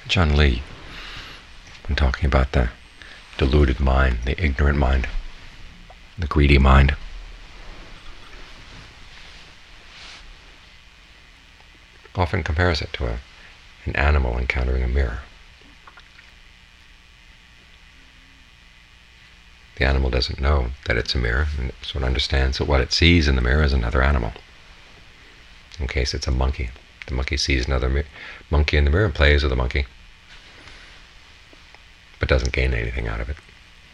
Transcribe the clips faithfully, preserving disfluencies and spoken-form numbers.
John Lee, when talking about the deluded mind, the ignorant mind, the greedy mind, often compares it to a, an animal encountering a mirror. The animal doesn't know that it's a mirror, and so it understands that what it sees in the mirror is another animal. In case it's a monkey, the monkey sees another monkey in the mirror and plays with the monkey, but doesn't gain anything out of it.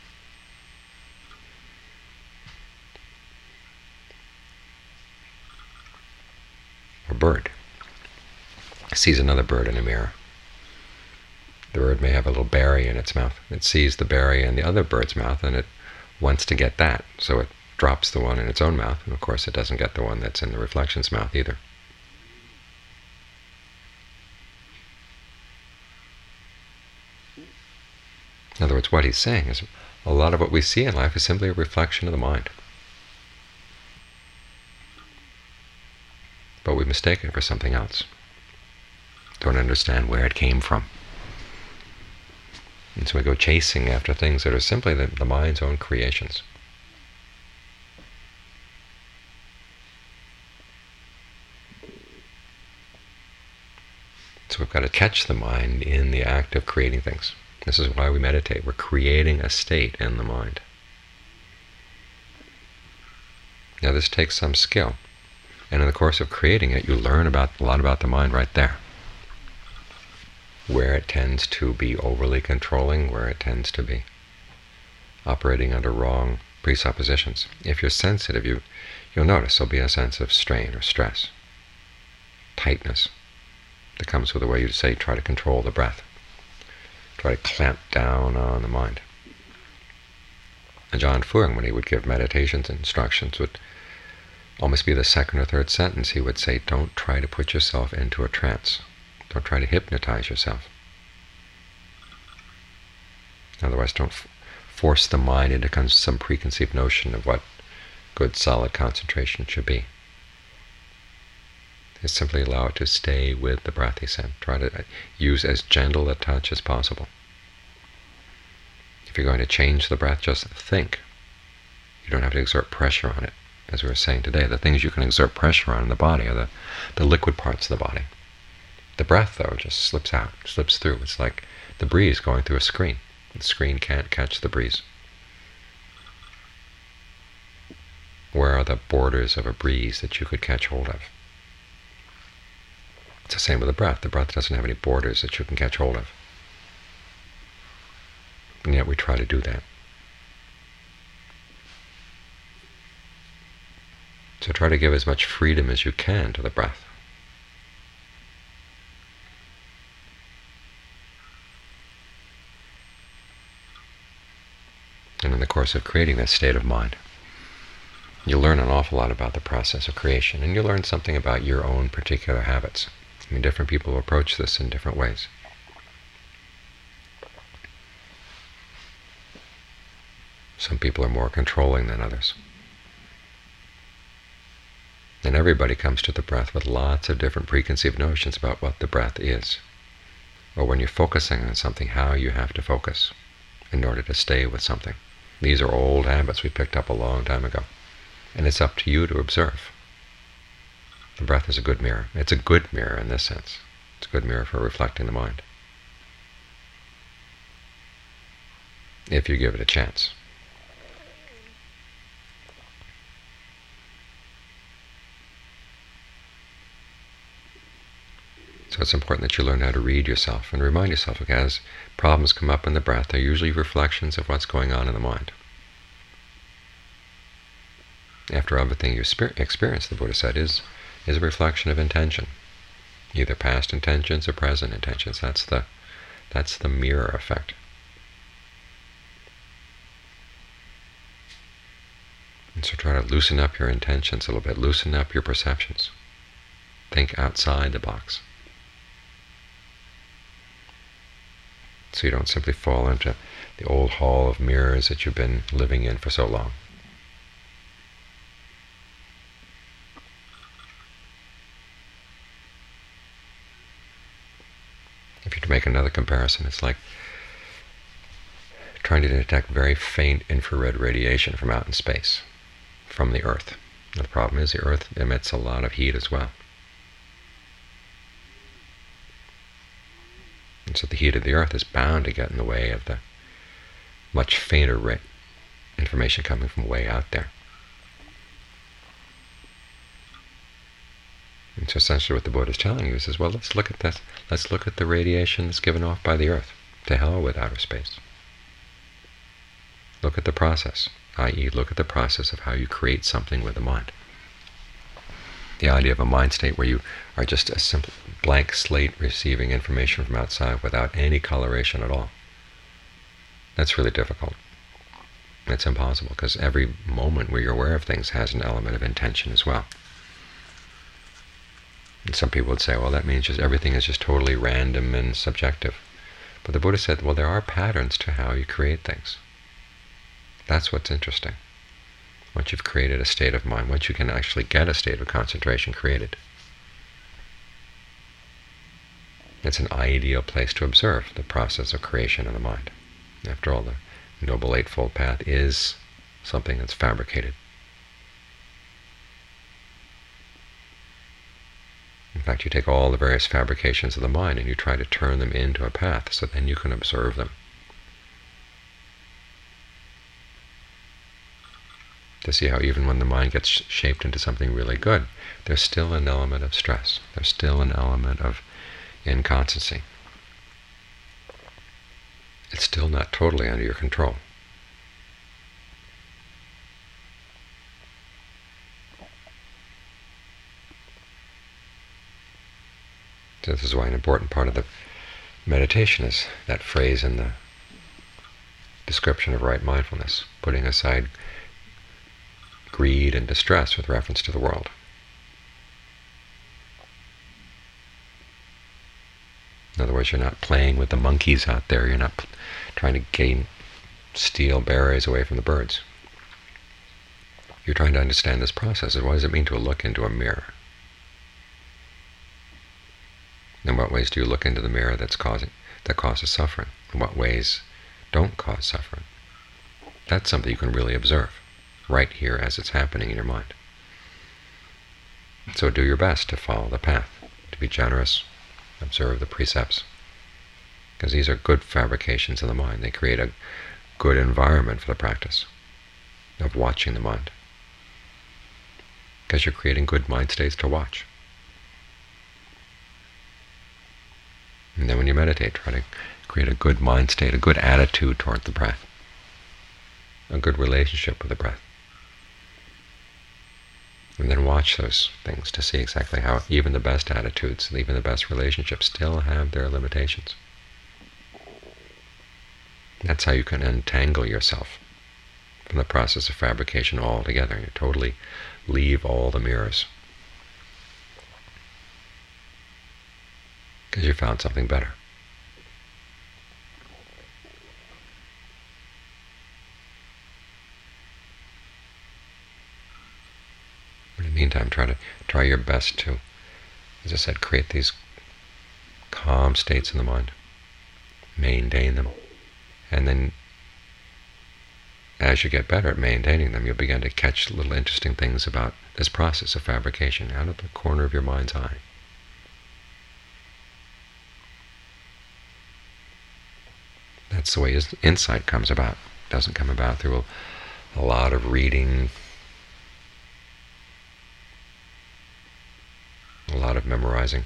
A bird sees another bird in a mirror. The bird may have a little berry in its mouth. It sees the berry in the other bird's mouth, and it wants to get that, so it drops the one in its own mouth, and of course it doesn't get the one that's in the reflection's mouth either. In other words, what he's saying is a lot of what we see in life is simply a reflection of the mind. But we mistake it for something else. Don't understand where it came from. And so we go chasing after things that are simply the, the mind's own creations. So we've got to catch the mind in the act of creating things. This is why we meditate. We're creating a state in the mind. Now this takes some skill. And in the course of creating it, you learn about a lot about the mind right there. Where it tends to be overly controlling, where it tends to be operating under wrong presuppositions. If you're sensitive, you, you'll notice there'll be a sense of strain or stress, tightness that comes with the way you say, try to control the breath, try to clamp down on the mind. And Ajaan Fuang, when he would give meditations and instructions, would almost be the second or third sentence, he would say, don't try to put yourself into a trance. Don't try to hypnotize yourself. Otherwise, don't f- force the mind into some preconceived notion of what good, solid concentration should be. Just simply allow it to stay with the breath, he said. Try to use as gentle a touch as possible. If you're going to change the breath, just think. You don't have to exert pressure on it. As we were saying today, the things you can exert pressure on in the body are the, the liquid parts of the body. The breath, though, just slips out, slips through. It's like the breeze going through a screen. The screen can't catch the breeze. Where are the borders of a breeze that you could catch hold of? It's the same with the breath. The breath doesn't have any borders that you can catch hold of. And yet we try to do that. So try to give as much freedom as you can to the breath. And in the course of creating that state of mind, you'll learn an awful lot about the process of creation, and you'll learn something about your own particular habits. I mean, different people approach this in different ways. Some people are more controlling than others. And everybody comes to the breath with lots of different preconceived notions about what the breath is, or when you're focusing on something, how you have to focus in order to stay with something. These are old habits we picked up a long time ago, and it's up to you to observe. The breath is a good mirror. It's a good mirror in this sense. It's a good mirror for reflecting the mind, if you give it a chance. So it's important that you learn how to read yourself and remind yourself, okay, as problems come up in the breath, they're usually reflections of what's going on in the mind. After all, everything you experience, the Buddha said, is, is a reflection of intention, either past intentions or present intentions. That's the, that's the mirror effect. And so try to loosen up your intentions a little bit, loosen up your perceptions. Think outside the box. So you don't simply fall into the old hall of mirrors that you've been living in for so long. If you're to make make another comparison. It's like trying to detect very faint infrared radiation from out in space, from the Earth. Now, the problem is the Earth emits a lot of heat as well. And so the heat of the Earth is bound to get in the way of the much fainter ra- information coming from way out there. And so essentially what the Buddha is telling you is, says, well, let's look at this. Let's look at the radiation that's given off by the Earth. To hell with outer space. Look at the process, that is look at the process of how you create something with the mind. The idea of a mind state where you are just a simple blank slate receiving information from outside without any coloration at all. That's really difficult. It's impossible, because every moment where you're aware of things has an element of intention as well. And some people would say, well, that means just everything is just totally random and subjective. But the Buddha said, well, there are patterns to how you create things. That's what's interesting. Once you've created a state of mind, once you can actually get a state of concentration created, it's an ideal place to observe the process of creation in the mind. After all, the Noble Eightfold Path is something that's fabricated. In fact, you take all the various fabrications of the mind and you try to turn them into a path, so then you can observe them. To see how even when the mind gets shaped into something really good, there's still an element of stress. There's still an element of inconstancy. It's still not totally under your control. So this is why an important part of the meditation is that phrase in the description of right mindfulness, putting aside greed and distress with reference to the world. In other words, you're not playing with the monkeys out there. You're not trying to gain, steal berries away from the birds. You're trying to understand this process. What does it mean to look into a mirror? In what ways do you look into the mirror that's causing that causes suffering? In what ways don't cause suffering? That's something you can really observe right here as it's happening in your mind. So do your best to follow the path, to be generous, observe the precepts, because these are good fabrications of the mind. They create a good environment for the practice of watching the mind, because you're creating good mind states to watch. And then when you meditate, try to create a good mind state, a good attitude toward the breath, a good relationship with the breath. And then watch those things to see exactly how even the best attitudes and even the best relationships still have their limitations. That's how you can untangle yourself from the process of fabrication altogether. You totally leave all the mirrors, because you found something better. In the meantime, try to try your best to, as I said, create these calm states in the mind, maintain them, and then as you get better at maintaining them, you'll begin to catch little interesting things about this process of fabrication out of the corner of your mind's eye. That's the way insight comes about. It doesn't come about through a, a lot of reading, a lot of memorizing.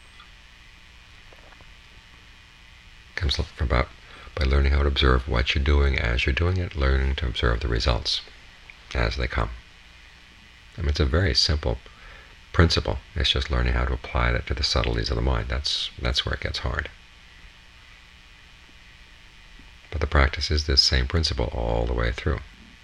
It comes about by learning how to observe what you're doing as you're doing it, learning to observe the results as they come. I mean, it's a very simple principle. It's just learning how to apply that to the subtleties of the mind. That's that's where it gets hard. But the practice is this same principle all the way through.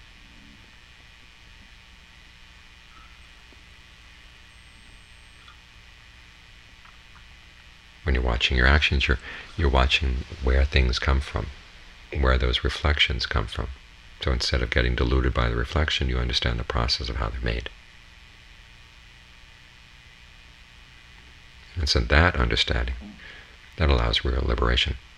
When you're watching your actions, you're you're watching where things come from, where those reflections come from. So instead of getting deluded by the reflection, you understand the process of how they're made. And so that understanding That allows real liberation.